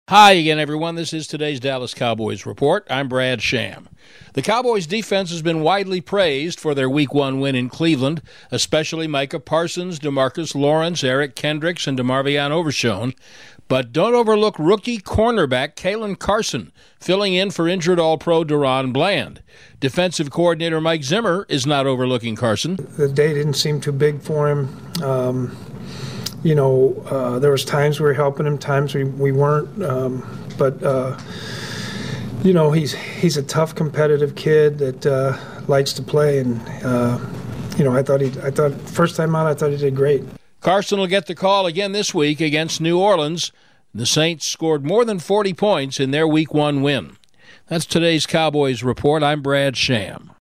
Hi again, everyone. This is today's Dallas Cowboys Report. I'm Brad Sham. The Cowboys' defense has been widely praised for their Week 1 win in Cleveland, especially Micah Parsons, DeMarcus Lawrence, Eric Kendricks, and DeMarvion Overshown. But don't overlook rookie cornerback Kalen Carson, filling in for injured All-Pro Deron Bland. Defensive coordinator Mike Zimmer is not overlooking Carson. The day didn't seem too big for him. There was times we were helping him, times we weren't. He's a tough, competitive kid that likes to play, and I thought first time out, I thought he did great. Carson will get the call again this week against New Orleans. The Saints scored more than 40 points in their Week 1 win. That's today's Cowboys Report. I'm Brad Sham.